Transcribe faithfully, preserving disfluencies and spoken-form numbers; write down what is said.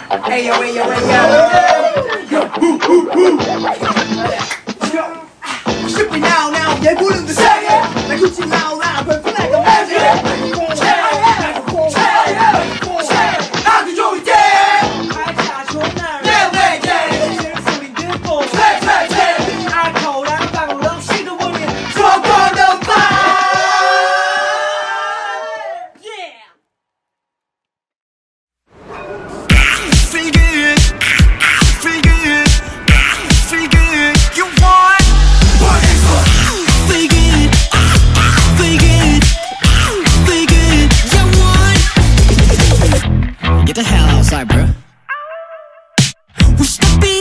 Ayo, ayo, ayo. Yo, woo, woo, woo. Yo, 쉽게 now, now. 얘 부르는 세게. 나 굳이 now, now. 별표 내가 매지. 아주 좋을 때. 발차 좋은 날. 내 내게. 소리 듣고. 플레이, 플레이, 플레이. 알코올한 방울 없이 도 보니. 저거는 봐. Feel good, feel good, feel good. You want what is up? Feel good, feel good, feel good. You want? Get the hell outside, bro. We step in.